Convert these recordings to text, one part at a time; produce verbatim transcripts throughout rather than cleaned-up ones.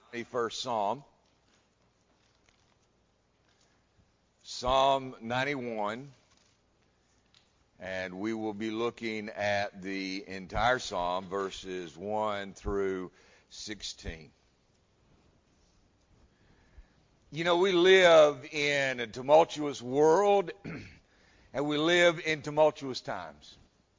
ninety-first Psalm. Psalm ninety-one. And we will be looking at the entire Psalm, verses one through sixteen. You know, we live in a tumultuous world, and we live in tumultuous times.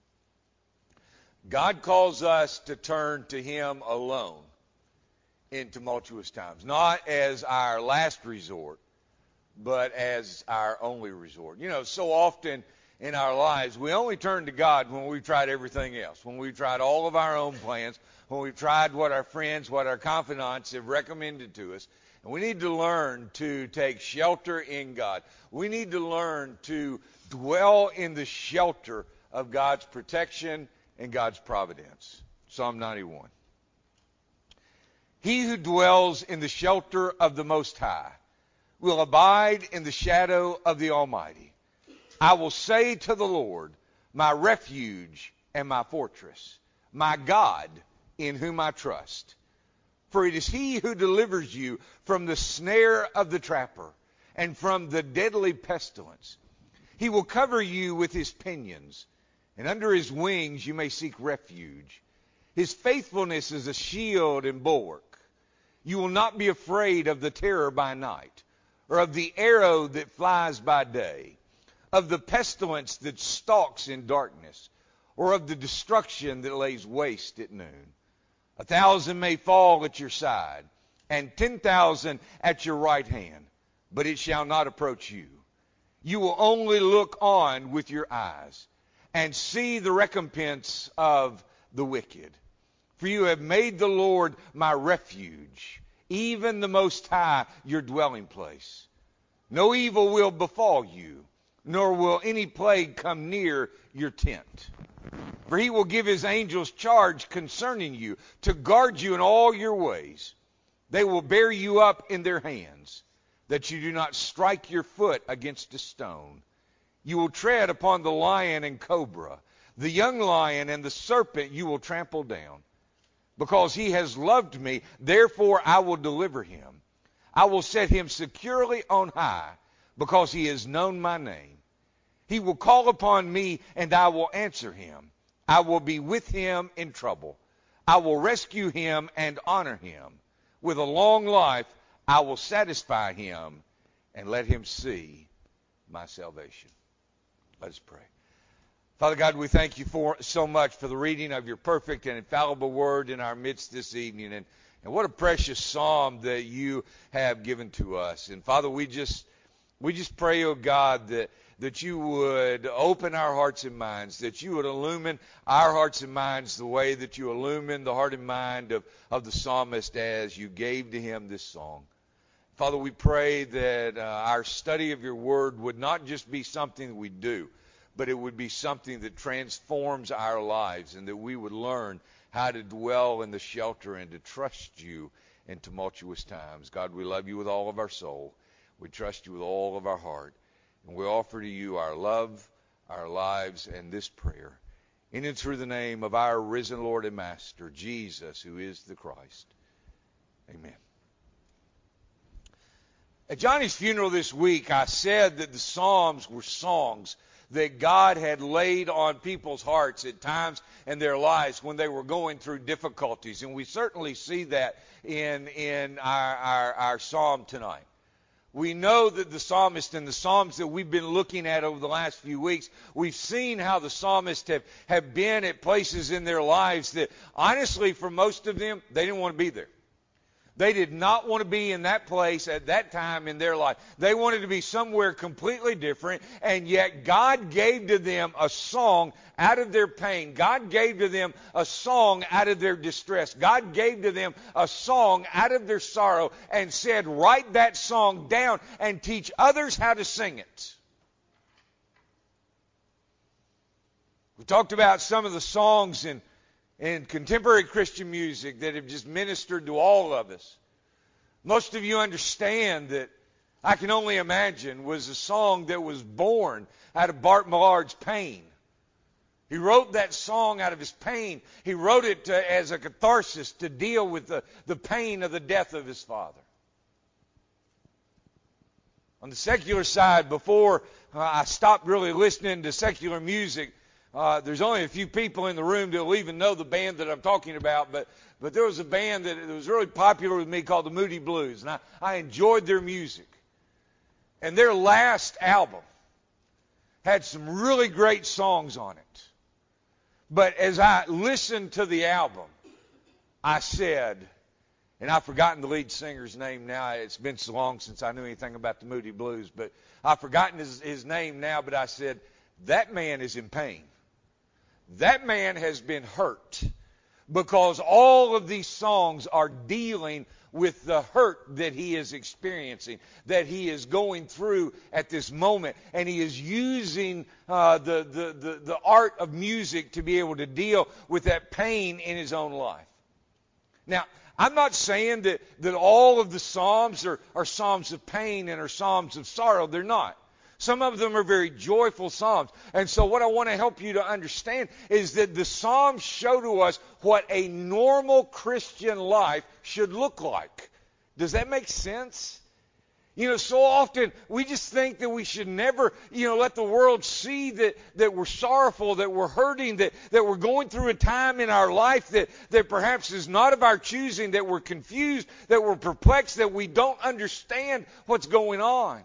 God calls us to turn to Him alone in tumultuous times, not as our last resort, but as our only resort. You know, so often in our lives, we only turn to God when we've tried everything else, when we've tried all of our own plans, when we've tried what our friends, what our confidants have recommended to us. And we need to learn to take shelter in God. We need to learn to dwell in the shelter of God's protection and God's providence. Psalm ninety-one. He who dwells in the shelter of the Most High will abide in the shadow of the Almighty. I will say to the Lord, my refuge and my fortress, my God in whom I trust. For it is He who delivers you from the snare of the trapper and from the deadly pestilence. He will cover you with His pinions, and under His wings you may seek refuge. His faithfulness is a shield and bulwark. You will not be afraid of the terror by night, or of the arrow that flies by day, of the pestilence that stalks in darkness, or of the destruction that lays waste at noon. A thousand may fall at your side, and ten thousand at your right hand, but it shall not approach you. You will only look on with your eyes, and see the recompense of the wicked. For you have made the Lord my refuge, even the Most High your dwelling place. No evil will befall you, nor will any plague come near your tent. For He will give His angels charge concerning you, to guard you in all your ways. They will bear you up in their hands, that you do not strike your foot against a stone. You will tread upon the lion and cobra, the young lion and the serpent you will trample down. Because He has loved me, therefore I will deliver Him. I will set Him securely on high, because He has known my name. He will call upon me, and I will answer him. I will be with him in trouble. I will rescue him and honor him. With a long life I will satisfy him and let him see my salvation. Let us pray. Father God, we thank you for so much for the reading of your perfect and infallible word in our midst this evening. And, and what a precious psalm that you have given to us. And Father, we just we just pray, oh God, that that you would open our hearts and minds, that you would illumine our hearts and minds the way that you illumine the heart and mind of, of the psalmist as you gave to him this song. Father, we pray that uh, our study of your word would not just be something that we do, but it would be something that transforms our lives, and that we would learn how to dwell in the shelter and to trust you in tumultuous times. God, we love you with all of our soul. We trust you with all of our heart. And we offer to you our love, our lives, and this prayer. In and through the name of our risen Lord and Master, Jesus, who is the Christ. Amen. At Johnny's funeral this week, I said that the Psalms were songs that God had laid on people's hearts at times in their lives when they were going through difficulties. And we certainly see that in, in our, our, our psalm tonight. We know that the psalmist and the psalms that we've been looking at over the last few weeks, we've seen how the psalmists have, have been at places in their lives that, honestly, for most of them, they didn't want to be there. They did not want to be in that place at that time in their life. They wanted to be somewhere completely different, and yet God gave to them a song out of their pain. God gave to them a song out of their distress. God gave to them a song out of their sorrow and said, write that song down and teach others how to sing it. We talked about some of the songs in in contemporary Christian music that have just ministered to all of us. Most of you understand that I Can Only Imagine was a song that was born out of Bart Millard's pain. He wrote that song out of his pain. He wrote it uh, as a catharsis to deal with the, the pain of the death of his father. On the secular side, before uh, I stopped really listening to secular music, uh, there's only a few people in the room that will even know the band that I'm talking about, but, but there was a band that was really popular with me called the Moody Blues, and I, I enjoyed their music. And their last album had some really great songs on it. But as I listened to the album, I said, and I've forgotten the lead singer's name now. It's been so long since I knew anything about the Moody Blues, but I've forgotten his, his name now, but I said, that man is in pain. That man has been hurt because all of these songs are dealing with the hurt that he is experiencing, that he is going through at this moment. And he is using uh, the, the, the, the art of music to be able to deal with that pain in his own life. Now, I'm not saying that, that all of the Psalms are, are Psalms of pain and are Psalms of sorrow. They're not. Some of them are very joyful Psalms. And so what I want to help you to understand is that the Psalms show to us what a normal Christian life should look like. Does that make sense? You know, so often we just think that we should never, you know, let the world see that, that we're sorrowful, that we're hurting, that, that we're going through a time in our life that, that perhaps is not of our choosing, that we're confused, that we're perplexed, that we don't understand what's going on.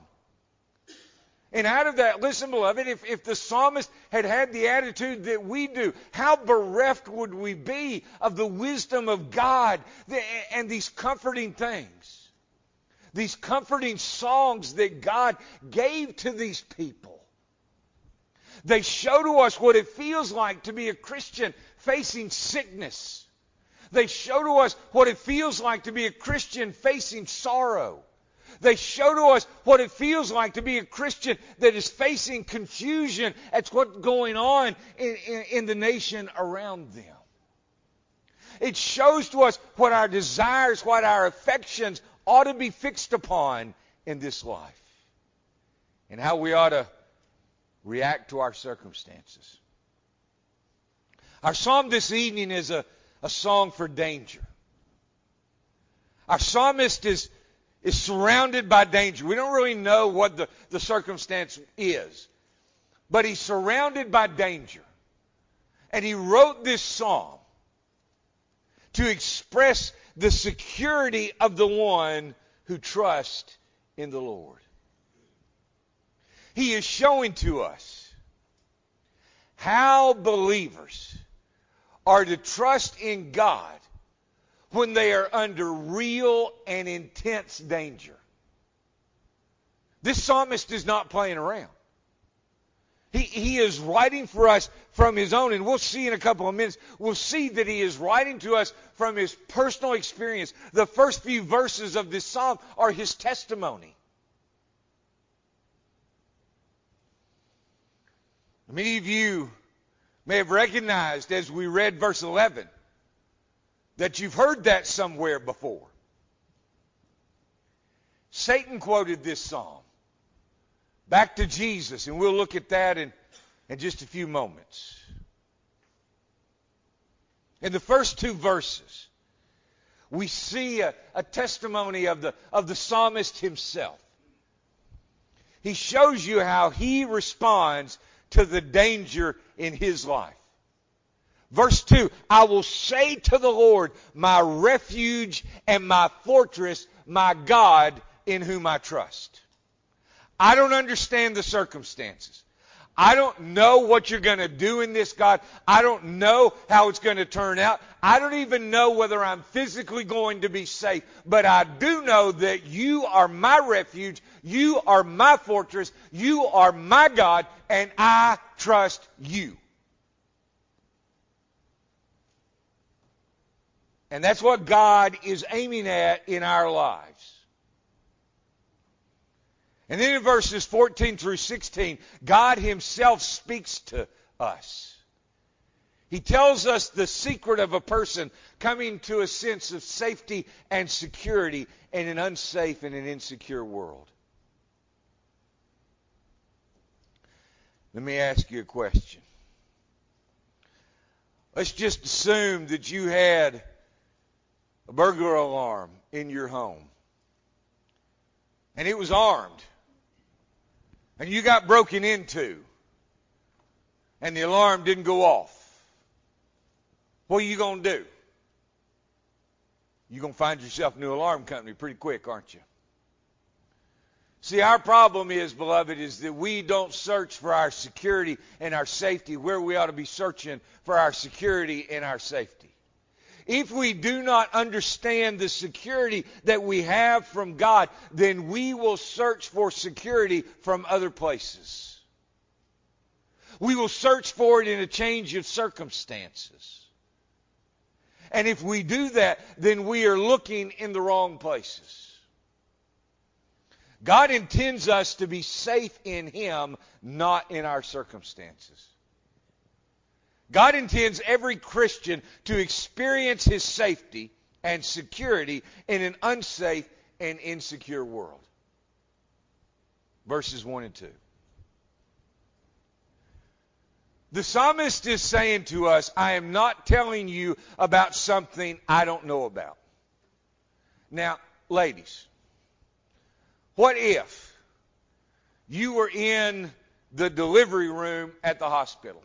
And out of that, listen, beloved, if, if the psalmist had had the attitude that we do, how bereft would we be of the wisdom of God and these comforting things? These comforting songs that God gave to these people. They show to us what it feels like to be a Christian facing sickness. They show to us what it feels like to be a Christian facing sorrow. They show to us what it feels like to be a Christian that is facing confusion at what's going on in, in, in the nation around them. It shows to us what our desires, what our affections ought to be fixed upon in this life, and how we ought to react to our circumstances. Our psalm this evening is a, a song for danger. Our psalmist is is surrounded by danger. We don't really know what the, the circumstance is, but he's surrounded by danger. And he wrote this psalm to express the security of the one who trusts in the Lord. He is showing to us how believers are to trust in God when they are under real and intense danger. This psalmist is not playing around. He, he is writing for us from his own, and we'll see in a couple of minutes, we'll see that he is writing to us from his personal experience. The first few verses of this psalm are his testimony. Many of you may have recognized as we read verse eleven that you've heard that somewhere before. Satan quoted this psalm back to Jesus, and we'll look at that in, in just a few moments. In the first two verses, we see a, a testimony of the, of the psalmist himself. He shows you how he responds to the danger in his life. Verse two, I will say to the Lord, my refuge and my fortress, my God in whom I trust. I don't understand the circumstances. I don't know what you're going to do in this, God. I don't know how it's going to turn out. I don't even know whether I'm physically going to be safe. But I do know that you are my refuge. You are my fortress. You are my God, and I trust you. And that's what God is aiming at in our lives. And then in verses fourteen through sixteen, God himself speaks to us. He tells us the secret of a person coming to a sense of safety and security in an unsafe and an insecure world. Let me ask you a question. Let's just assume that you had a burglar alarm in your home. And it was armed. And you got broken into. And the alarm didn't go off. What are you going to do? You're going to find yourself a new alarm company pretty quick, aren't you? See, our problem is, beloved, is that we don't search for our security and our safety where we ought to be searching for our security and our safety. If we do not understand the security that we have from God, then we will search for security from other places. We will search for it in a change of circumstances. And if we do that, then we are looking in the wrong places. God intends us to be safe in Him, not in our circumstances. God intends every Christian to experience his safety and security in an unsafe and insecure world. Verses one and two. The psalmist is saying to us, I am not telling you about something I don't know about. Now, ladies, what if you were in the delivery room at the hospital?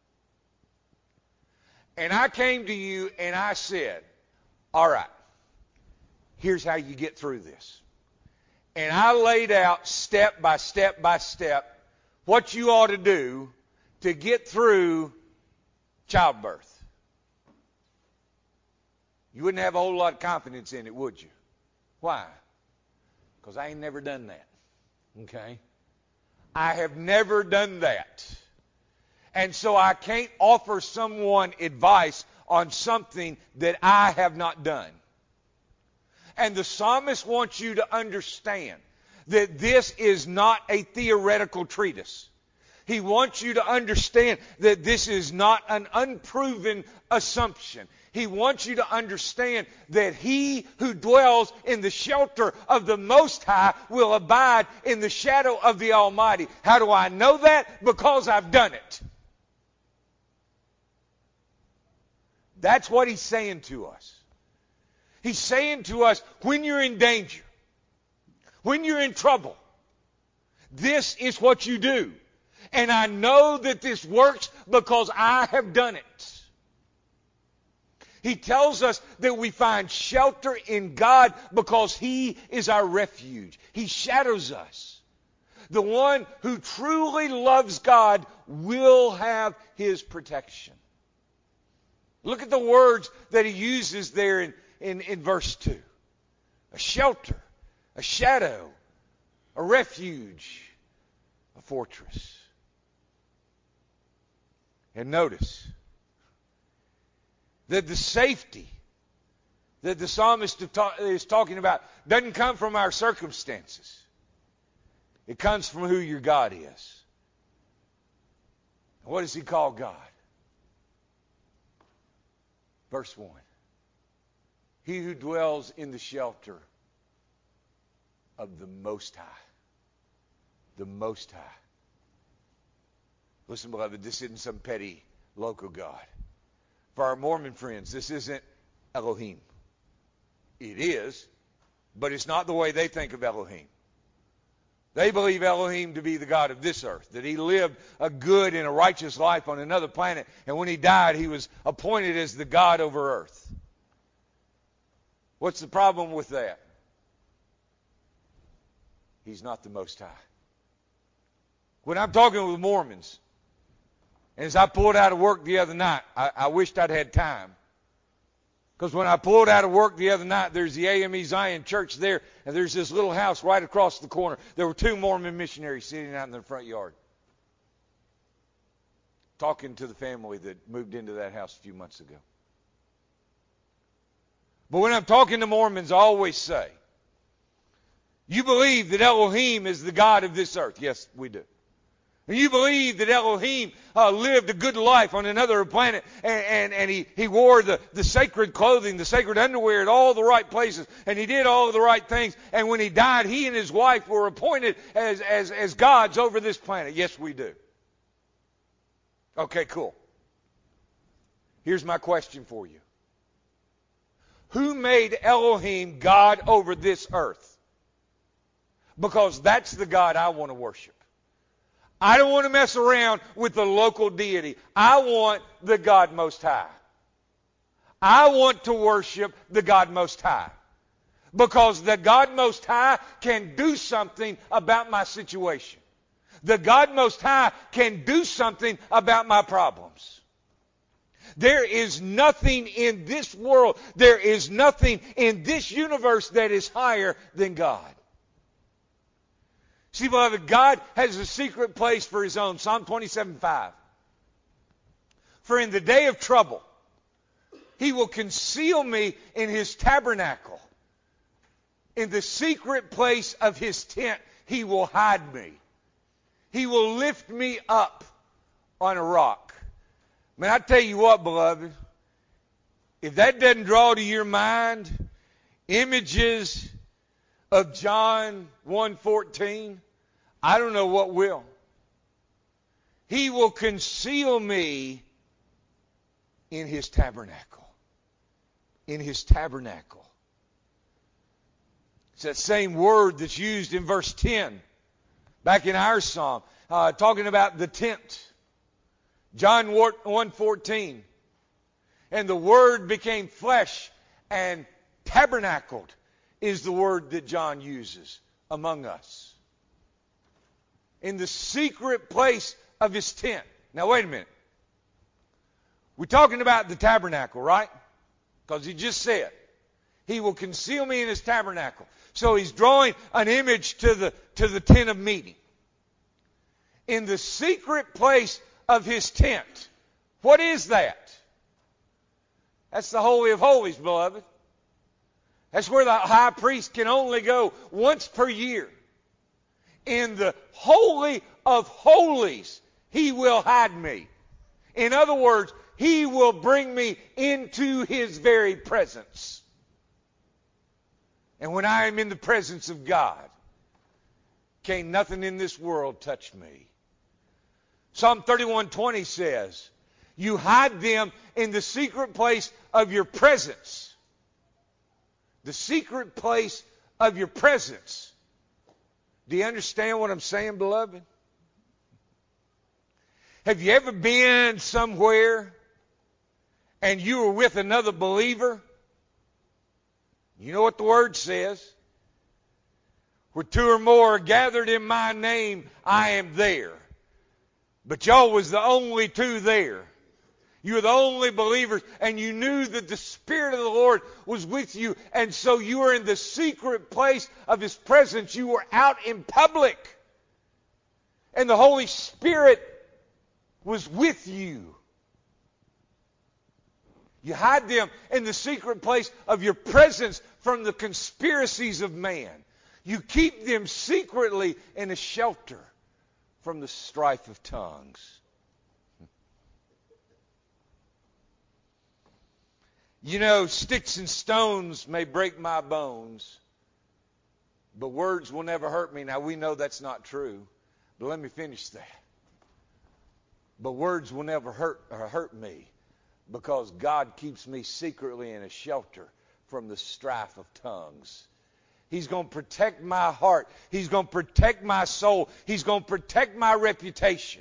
And I came to you and I said, all right, here's how you get through this. And I laid out step by step by step what you ought to do to get through childbirth. You wouldn't have a whole lot of confidence in it, would you? Why? Because I ain't never done that. Okay? I have never done that. And so I can't offer someone advice on something that I have not done. And the psalmist wants you to understand that this is not a theoretical treatise. He wants you to understand that this is not an unproven assumption. He wants you to understand that he who dwells in the shelter of the Most High will abide in the shadow of the Almighty. How do I know that? Because I've done it. That's what he's saying to us. He's saying to us, when you're in danger, when you're in trouble, this is what you do. And I know that this works because I have done it. He tells us that we find shelter in God because He is our refuge. He shadows us. The one who truly loves God will have His protection. Look at the words that he uses there in, in, in verse two. A shelter, a shadow, a refuge, a fortress. And notice that the safety that the psalmist is talking about doesn't come from our circumstances. It comes from who your God is. What does he call God? Verse one. He who dwells in the shelter of the Most High. The Most High. Listen, beloved, this isn't some petty local God. For our Mormon friends, this isn't Elohim. It is, but it's not the way they think of Elohim. They believe Elohim to be the God of this earth, that he lived a good and a righteous life on another planet, and when he died, he was appointed as the God over earth. What's the problem with that? He's not the Most High. When I'm talking with Mormons, and as I pulled out of work the other night, I, I wished I'd had time. Because when I pulled out of work the other night, there's the A M E Zion Church there, and there's this little house right across the corner. There were two Mormon missionaries sitting out in the front yard, talking to the family that moved into that house a few months ago. But when I'm talking to Mormons, I always say, you believe that Elohim is the God of this earth? Yes, we do. And you believe that Elohim uh, lived a good life on another planet, and, and, and he, he wore the, the sacred clothing, the sacred underwear at all the right places, and he did all the right things. And when he died, he and his wife were appointed as, as, as gods over this planet. Yes, we do. Okay, cool. Here's my question for you. Who made Elohim God over this earth? Because that's the God I want to worship. I don't want to mess around with the local deity. I want the God Most High. I want to worship the God Most High. Because the God Most High can do something about my situation. The God Most High can do something about my problems. There is nothing in this world, there is nothing in this universe that is higher than God. See, beloved, God has a secret place for His own. Psalm twenty-seven five. For in the day of trouble, He will conceal me in His tabernacle. In the secret place of His tent, He will hide me. He will lift me up on a rock. Man, I tell you what, beloved, if that doesn't draw to your mind images of John one fourteen, I don't know what will. He will conceal me in His tabernacle. In His tabernacle. It's that same word that's used in verse ten, back in our psalm, uh, talking about the tent. John one fourteen. And the Word became flesh and tabernacled is the word that John uses among us. In the secret place of His tent. Now wait a minute. We're talking about the tabernacle, right? Because He just said, He will conceal me in His tabernacle. So He's drawing an image to the, to the tent of meeting. In the secret place of His tent. What is that? That's the Holy of Holies, beloved. That's where the high priest can only go once per year. In the Holy of Holies, He will hide me. In other words, He will bring me into His very presence. And when I am in the presence of God, can't nothing in this world touch me. Psalm thirty-one twenty says, you hide them in the secret place of your presence. The secret place of your presence. Do you understand what I'm saying, beloved? Have you ever been somewhere and you were with another believer? You know what the Word says. Where two or more are gathered in my name, I am there. But y'all was the only two there. You were the only believers, and you knew that the Spirit of the Lord was with you, and so you were in the secret place of His presence. You were out in public, and the Holy Spirit was with you. You hide them in the secret place of your presence from the conspiracies of man. You keep them secretly in a shelter from the strife of tongues. You know, sticks and stones may break my bones, but words will never hurt me. Now, we know that's not true, but let me finish that. But words will never hurt or hurt me because God keeps me secretly in a shelter from the strife of tongues. He's going to protect my heart. He's going to protect my soul. He's going to protect my reputation.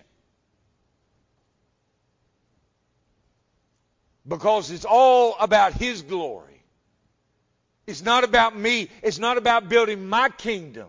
Because it's all about His glory. It's not about me. It's not about building my kingdom.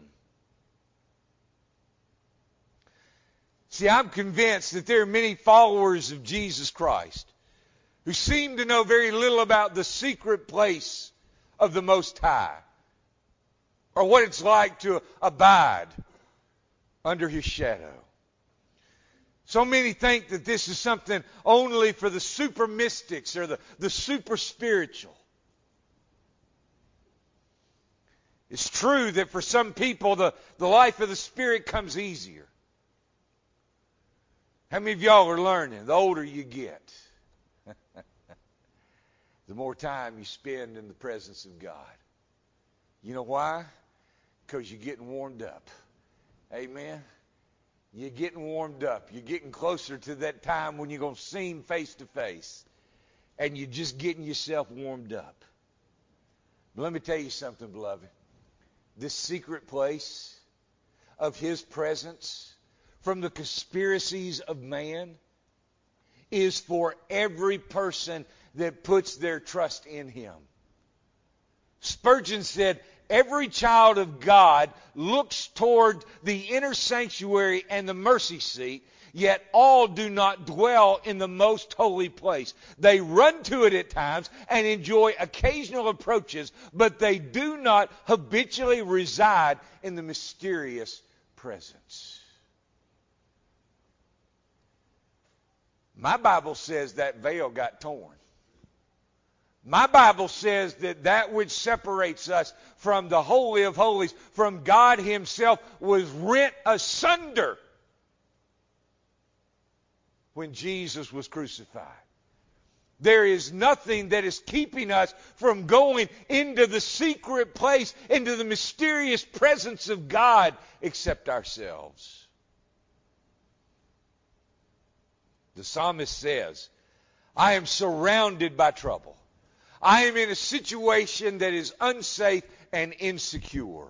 See, I'm convinced that there are many followers of Jesus Christ who seem to know very little about the secret place of the Most High, or what it's like to abide under His shadow. So many think that this is something only for the super mystics or the, the super spiritual. It's true that for some people the, the life of the Spirit comes easier. How many of y'all are learning? The older you get, the more time you spend in the presence of God. You know why? Because you're getting warmed up. Amen? You're getting warmed up. You're getting closer to that time when you're going to see Him face to face. and you're just getting yourself warmed up. But let me tell you something, beloved. This secret place of His presence from the conspiracies of man is for every person that puts their trust in Him. Spurgeon said, every child of God looks toward the inner sanctuary and the mercy seat, yet all do not dwell in the most holy place. They run to it at times and enjoy occasional approaches, but they do not habitually reside in the mysterious presence. My Bible says that veil got torn. My Bible says that that which separates us from the Holy of Holies, from God Himself, was rent asunder when Jesus was crucified. There is nothing that is keeping us from going into the secret place, into the mysterious presence of God, except ourselves. The psalmist says, I am surrounded by trouble. I am in a situation that is unsafe and insecure.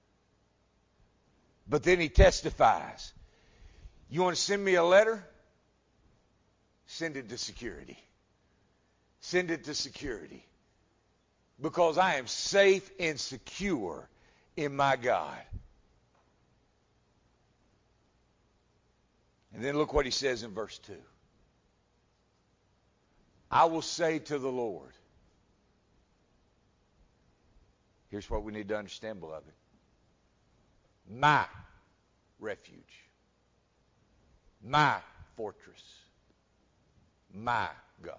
But then he testifies, you want to send me a letter? Send it to security. Send it to security. Because I am safe and secure in my God. And then look what he says in verse two. I will say to the Lord. Here's what we need to understand, beloved. My refuge. My fortress. My God.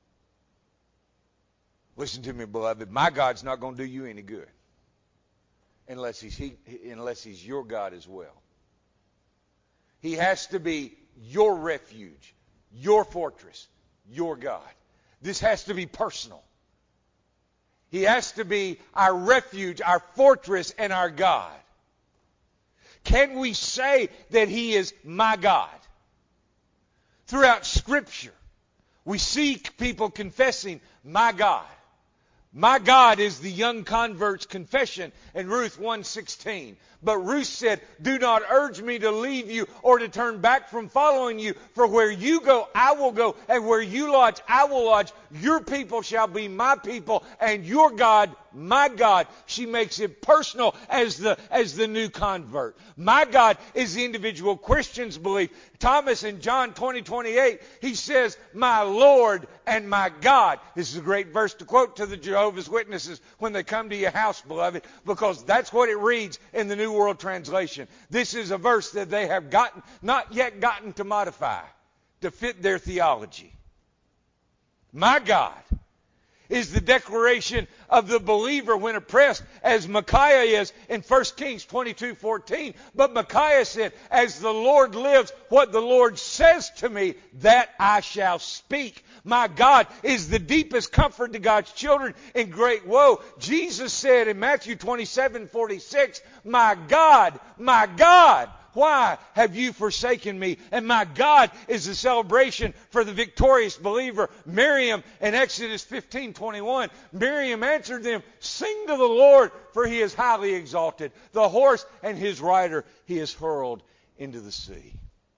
Listen to me, beloved. My God's not going to do you any good unless he's, he, unless he's your God as well. He has to be your refuge, your fortress, your God. This has to be personal. He has to be our refuge, our fortress, and our God. Can we say that He is my God? Throughout Scripture, we see people confessing, my God. My God is the young convert's confession in Ruth one sixteen. But Ruth said, do not urge me to leave you or to turn back from following you. For where you go, I will go. And where you lodge, I will lodge. Your people shall be my people. And your God, my God. She makes it personal as the, as the new convert. My God is the individual Christian's belief. Thomas in John twenty twenty-eight, he says, my Lord and my God. This is a great verse to quote to the Jehovah's Witnesses when they come to your house, beloved, because that's what it reads in the New World Translation. This is a verse that they have gotten, not yet gotten to modify to fit their theology. My God is the declaration of the believer when oppressed, as Micaiah is in First Kings twenty-two fourteen. But Micaiah said, as the Lord lives, what the Lord says to me, that I shall speak. My God is the deepest comfort to God's children in great woe. Jesus said in Matthew twenty-seven forty-six, my God, my God, why have you forsaken me? And my God is the celebration for the victorious believer. Miriam in Exodus fifteen twenty-one, Miriam answered them, sing to the Lord, for He is highly exalted. The horse and his rider He has hurled into the sea.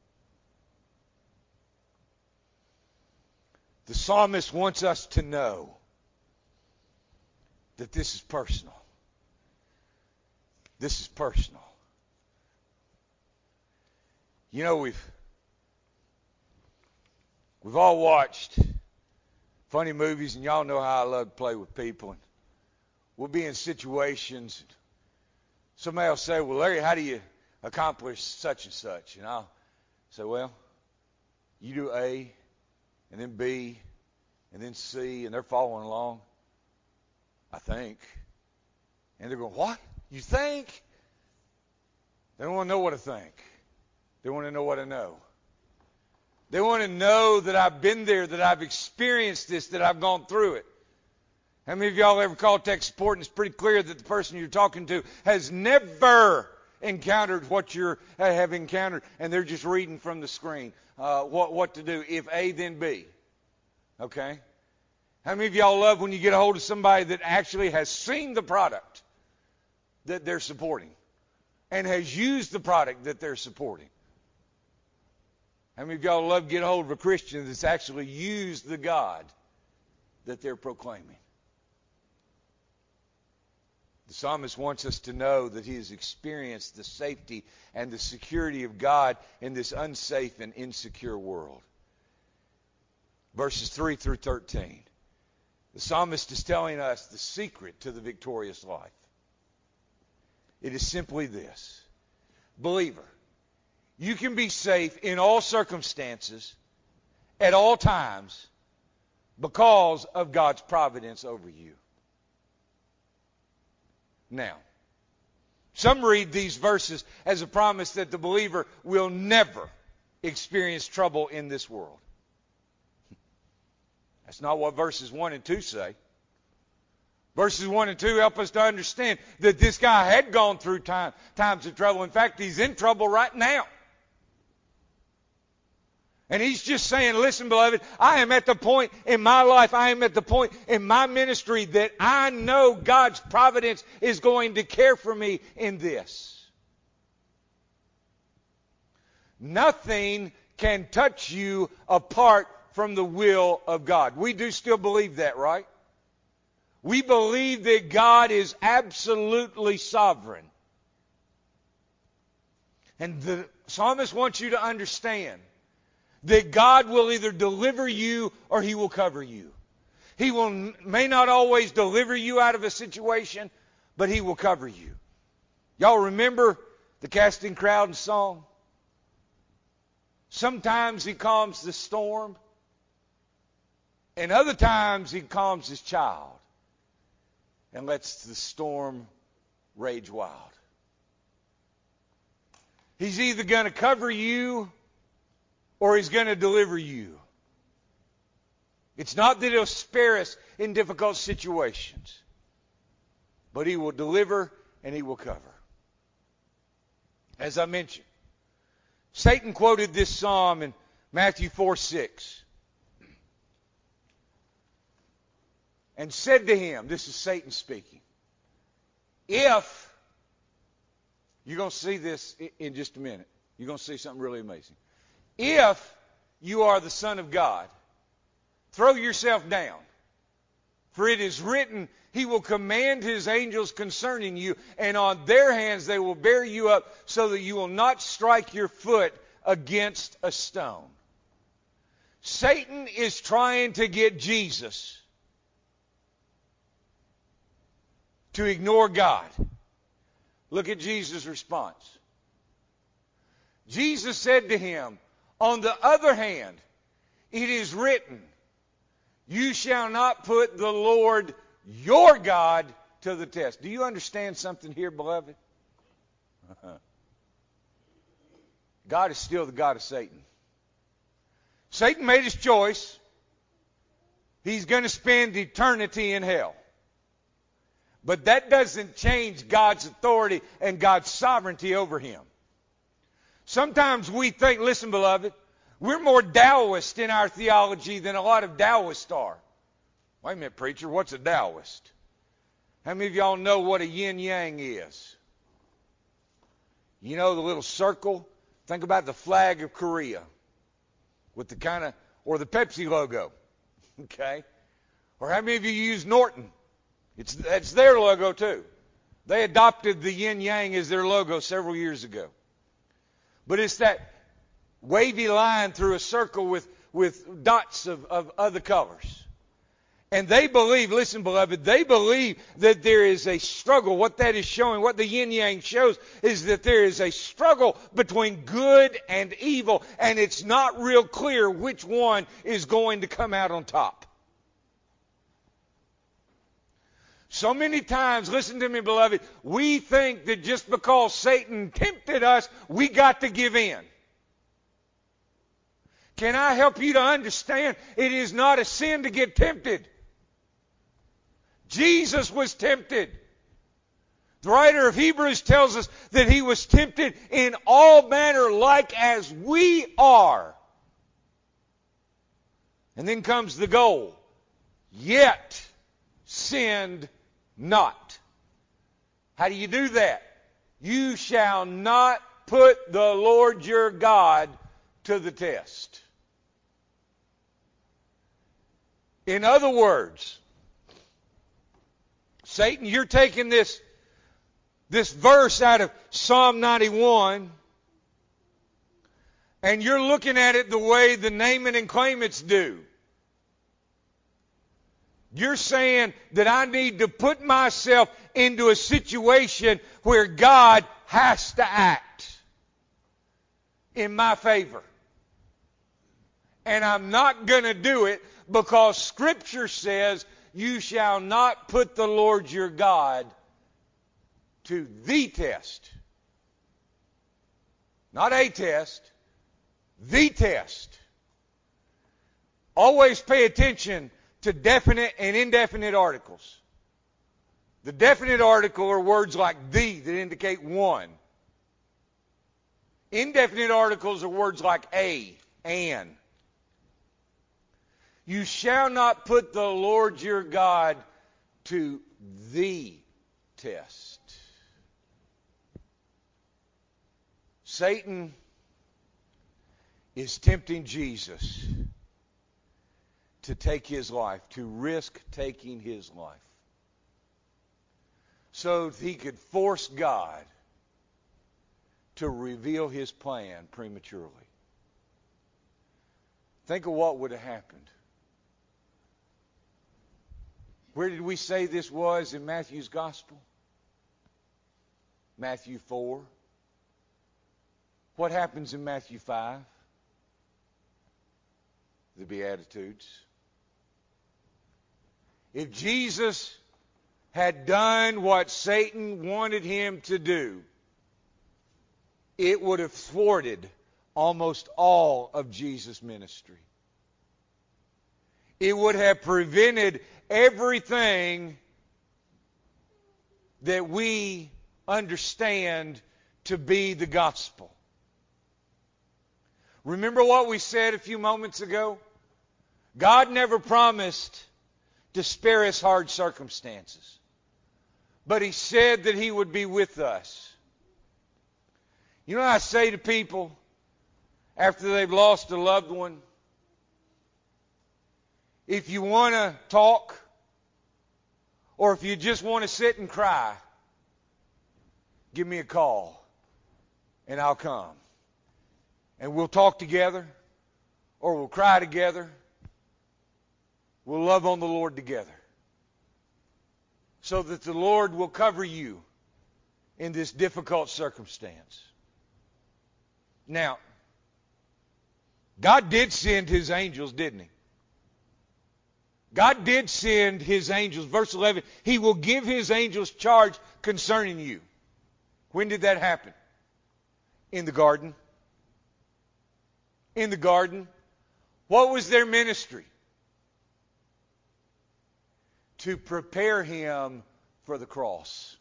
The psalmist wants us to know that this is personal. This is personal. You know, we've we've all watched funny movies, and y'all know how I love to play with people. And we'll be in situations. Somebody will say, well, Larry, how do you accomplish such and such? And I'll say, well, you do A, and then B, and then C, and they're following along, I think. And they're going, what? You think? They don't want to know what I think. They want to know what I know. They want to know that I've been there, that I've experienced this, that I've gone through it. How many of y'all ever called tech support and it's pretty clear that the person you're talking to has never encountered what you have encountered, and they're just reading from the screen uh, what, what to do. If A, then B. Okay? How many of y'all love when you get a hold of somebody that actually has seen the product that they're supporting and has used the product that they're supporting? How many of y'all love to get a hold of a Christian that's actually used the God that they're proclaiming? The psalmist wants us to know that he has experienced the safety and the security of God in this unsafe and insecure world. Verses three through thirteen. The psalmist is telling us the secret to the victorious life. It is simply this. Believer, you can be safe in all circumstances, at all times, because of God's providence over you. Now, some read these verses as a promise that the believer will never experience trouble in this world. That's not what verses one and two say. Verses one and two help us to understand that this guy had gone through time, times of trouble. In fact, he's in trouble right now. And he's just saying, listen, beloved, I am at the point in my life, I am at the point in my ministry that I know God's providence is going to care for me in this. Nothing can touch you apart from the will of God. We do still believe that, right? We believe that God is absolutely sovereign. And the psalmist wants you to understand that God will either deliver you or He will cover you. He will may not always deliver you out of a situation, but He will cover you. Y'all remember the Casting Crowns song? Sometimes He calms the storm, and other times He calms His child and lets the storm rage wild. He's either going to cover you or He's going to deliver you. It's not that He'll spare us in difficult situations, but He will deliver and He will cover. As I mentioned, Satan quoted this psalm in Matthew four six. And said to him, this is Satan speaking, if, you're going to see this in just a minute. You're going to see something really amazing. If you are the Son of God, throw yourself down. For it is written, He will command His angels concerning you, and on their hands they will bear you up so that you will not strike your foot against a stone. Satan is trying to get Jesus to ignore God. Look at Jesus' response. Jesus said to him, on the other hand, it is written, you shall not put the Lord your God to the test. Do you understand something here, beloved? God is still the God of Satan. Satan made his choice. He's going to spend eternity in hell. But that doesn't change God's authority and God's sovereignty over him. Sometimes we think, listen, beloved, we're more Taoist in our theology than a lot of Taoists are. Wait a minute, preacher, what's a Taoist? How many of y'all know what a yin-yang is? You know the little circle? Think about the flag of Korea with the kind of, or the Pepsi logo, okay? Or how many of you use Norton? It's, that's their logo too. They adopted the yin-yang as their logo several years ago. But it's that wavy line through a circle with, with dots of, of other colors. And they believe, listen, beloved, they believe that there is a struggle. What that is showing, what the yin-yang shows, is that there is a struggle between good and evil, and it's not real clear which one is going to come out on top. So many times, listen to me, beloved, we think that just because Satan tempted us, we got to give in. Can I help you to understand? It is not a sin to get tempted. Jesus was tempted. The writer of Hebrews tells us that He was tempted in all manner like as we are. And then comes the goal. yet sinned not. How do you do that? You shall not put the Lord your God to the test. In other words, Satan, you're taking this, this verse out of Psalm ninety-one, and you're looking at it the way the name it and claim it's do. You're saying that I need to put myself into a situation where God has to act in my favor. And I'm not going to do it because Scripture says you shall not put the Lord your God to the test. Not a test, the test. Always pay attention to definite and indefinite articles. The definite article are words like the that indicate one. Indefinite articles are words like a, an. You shall not put the Lord your God to the test. Satan is tempting Jesus to take his life, to risk taking his life, so that he could force God to reveal his plan prematurely. Think of what would have happened. Where did we say this was in Matthew's Gospel? Matthew four. What happens in Matthew five? The Beatitudes. If Jesus had done what Satan wanted him to do, it would have thwarted almost all of Jesus' ministry. It would have prevented everything that we understand to be the gospel. Remember what we said a few moments ago? God never promised to spare us hard circumstances, but He said that He would be with us. You know what I say to people after they've lost a loved one? If you want to talk, or if you just want to sit and cry, give me a call, and I'll come. And we'll talk together, or we'll cry together. We'll love on the Lord together, so that the Lord will cover you in this difficult circumstance. Now, God did send His angels, didn't He? God did send His angels. Verse eleven, He will give His angels charge concerning you. When did that happen? In the garden. In the garden. What was their ministry? To prepare Him for the cross.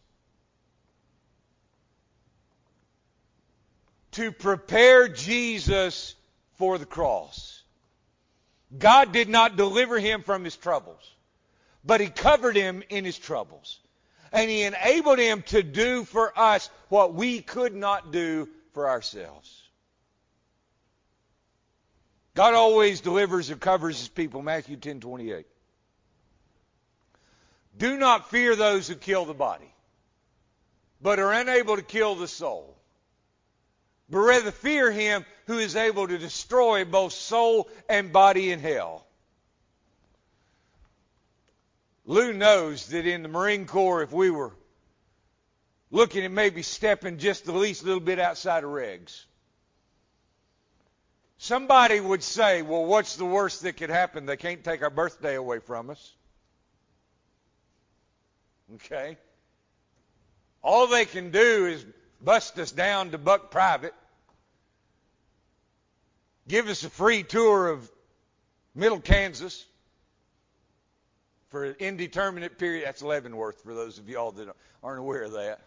To prepare Jesus for the cross. God did not deliver Him from His troubles, but He covered Him in His troubles. And He enabled Him to do for us what we could not do for ourselves. God always delivers and covers His people. Matthew ten twenty-eight. Do not fear those who kill the body, but are unable to kill the soul. But rather fear Him who is able to destroy both soul and body in hell. Lou knows that in the Marine Corps, if we were looking at maybe stepping just the least little bit outside of regs, somebody would say, well, what's the worst that could happen? They can't take our birthday away from us. Okay? All they can do is bust us down to Buck Private, give us a free tour of Middle Kansas for an indeterminate period. That's Leavenworth, for those of y'all that aren't aware of that.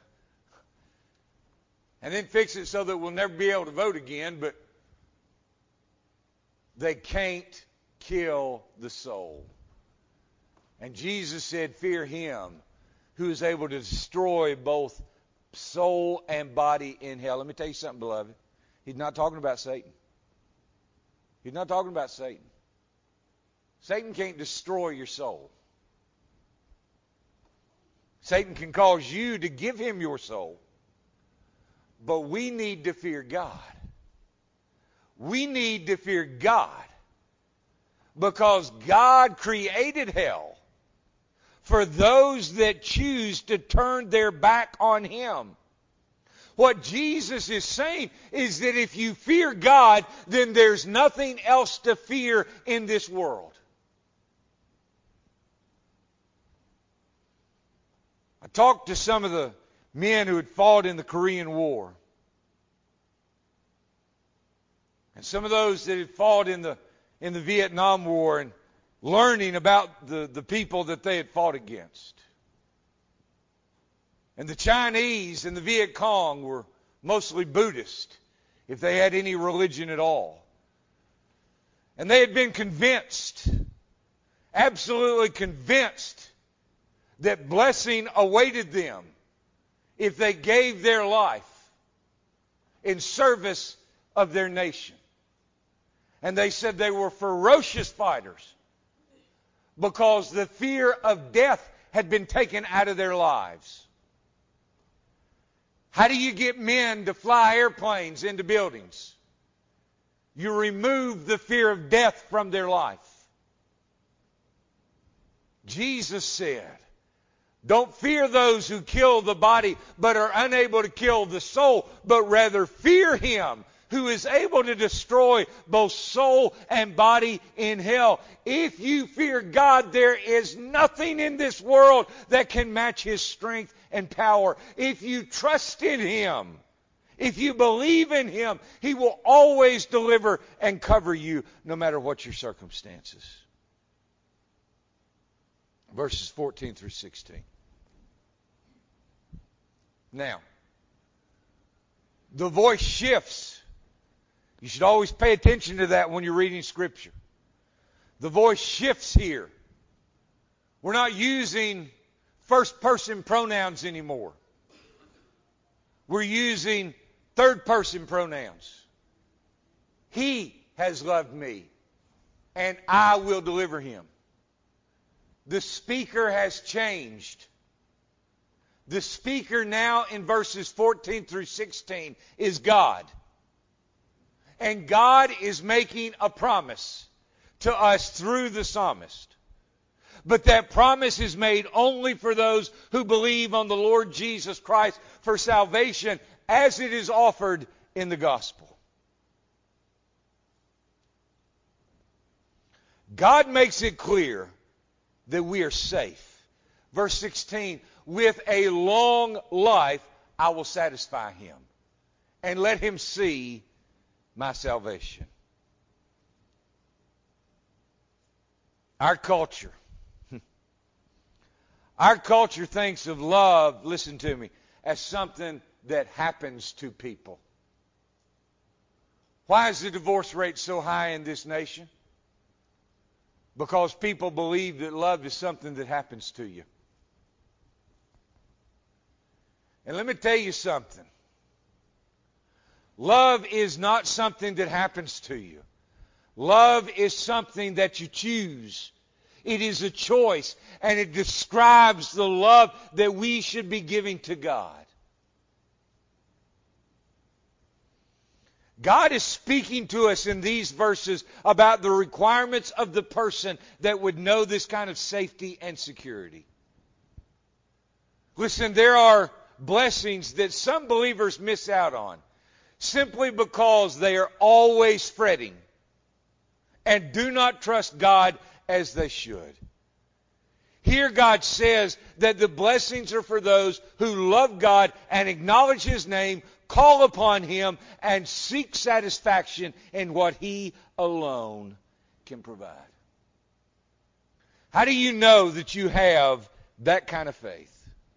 And then fix it so that we'll never be able to vote again, but they can't kill the soul. And Jesus said, fear him who is able to destroy both soul and body in hell. Let me tell you something, beloved. He's not talking about Satan. He's not talking about Satan. Satan can't destroy your soul. Satan can cause you to give him your soul. But we need to fear God. We need to fear God because God created hell for those that choose to turn their back on him. What Jesus is saying is that if you fear God, then there's nothing else to fear in this world. I talked to some of the men who had fought in the Korean War. And some of those that had fought in the in the Vietnam War, and learning about the, the people that they had fought against. And the Chinese and the Viet Cong were mostly Buddhist, if they had any religion at all. And they had been convinced, absolutely convinced, that blessing awaited them if they gave their life in service of their nation. And they said they were ferocious fighters because the fear of death had been taken out of their lives. How do you get men to fly airplanes into buildings? You remove the fear of death from their life. Jesus said, don't fear those who kill the body but are unable to kill the soul, but rather fear him who is able to destroy both soul and body in hell. If you fear God, there is nothing in this world that can match his strength and power. If you trust in him, if you believe in him, he will always deliver and cover you no matter what your circumstances. Verses fourteen through sixteen. Now, the voice shifts. You should always pay attention to that when you're reading Scripture. The voice shifts here. We're not using first-person pronouns anymore. We're using third-person pronouns. He has loved me, and I will deliver him. The speaker has changed. The speaker now in verses fourteen through sixteen is God. And God is making a promise to us through the psalmist. But that promise is made only for those who believe on the Lord Jesus Christ for salvation as it is offered in the gospel. God makes it clear that we are safe. Verse sixteen, with a long life I will satisfy him and let him see my salvation. Our culture, our culture thinks of love, listen to me, as something that happens to people. Why is the divorce rate so high in this nation? Because people believe that love is something that happens to you. And let me tell you something. Love is not something that happens to you. Love is something that you choose. It is a choice, and it describes the love that we should be giving to God. God is speaking to us in these verses about the requirements of the person that would know this kind of safety and security. Listen, there are blessings that some believers miss out on simply because they are always fretting and do not trust God as they should. Here God says that the blessings are for those who love God and acknowledge his name, call upon him, and seek satisfaction in what he alone can provide. How do you know that you have that kind of faith?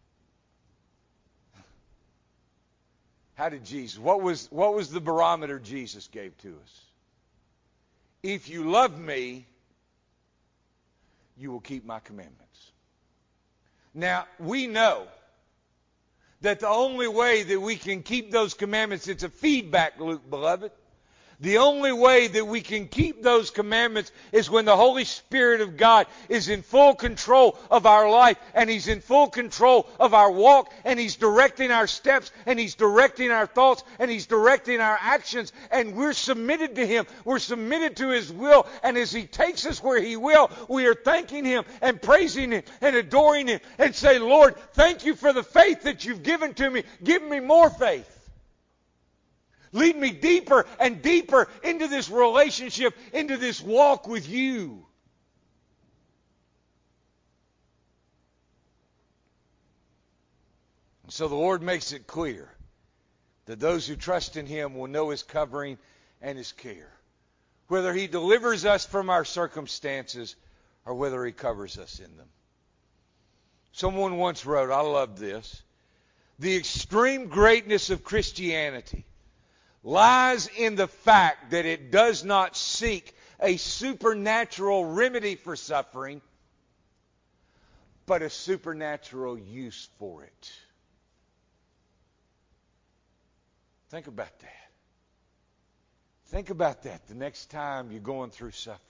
How did Jesus, what was, what was the barometer Jesus gave to us? If you love me, you will keep my commandments. Now, we know that the only way that we can keep those commandments, it's a feedback loop, beloved. The only way that we can keep those commandments is when the Holy Spirit of God is in full control of our life, and He's in full control of our walk, and He's directing our steps, and He's directing our thoughts, and He's directing our actions, and we're submitted to Him. We're submitted to His will, and as He takes us where He will, we are thanking Him and praising Him and adoring Him and say, Lord, thank you for the faith that you've given to me. Give me more faith. Lead me deeper and deeper into this relationship, into this walk with you. And so the Lord makes it clear that those who trust in Him will know His covering and His care. Whether He delivers us from our circumstances or whether He covers us in them. Someone once wrote, I love this, the extreme greatness of Christianity lies in the fact that it does not seek a supernatural remedy for suffering, but a supernatural use for it. Think about that. Think about that the next time you're going through suffering.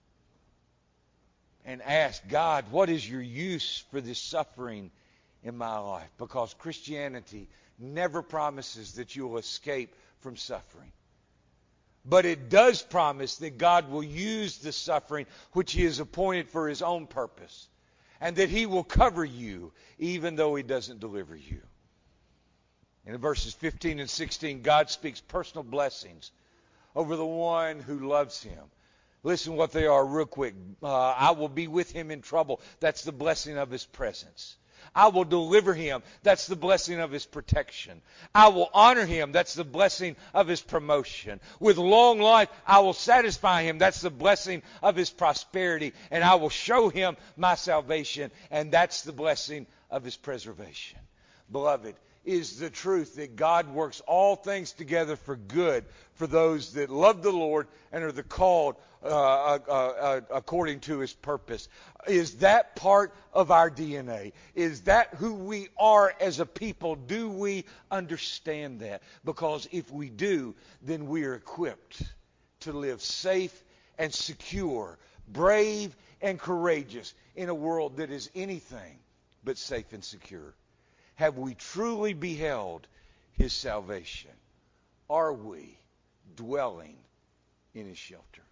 And ask God, what is your use for this suffering in my life? Because Christianity never promises that you will escape from suffering. But it does promise that God will use the suffering which He has appointed for His own purpose, and that He will cover you even though He doesn't deliver you. And in verses fifteen and sixteen, God speaks personal blessings over the one who loves Him. Listen what they are real quick. Uh, I will be with him in trouble. That's the blessing of His presence. I will deliver him. That's the blessing of His protection. I will honor him. That's the blessing of His promotion. With long life, I will satisfy him. That's the blessing of His prosperity. And I will show him my salvation. And that's the blessing of His preservation. Beloved, is the truth that God works all things together for good for those that love the Lord and are the called uh, uh, uh, according to His purpose. Is that part of our D N A? Is that who we are as a people? Do we understand that? Because if we do, then we are equipped to live safe and secure, brave and courageous in a world that is anything but safe and secure. Have we truly beheld His salvation? Are we dwelling in His shelter?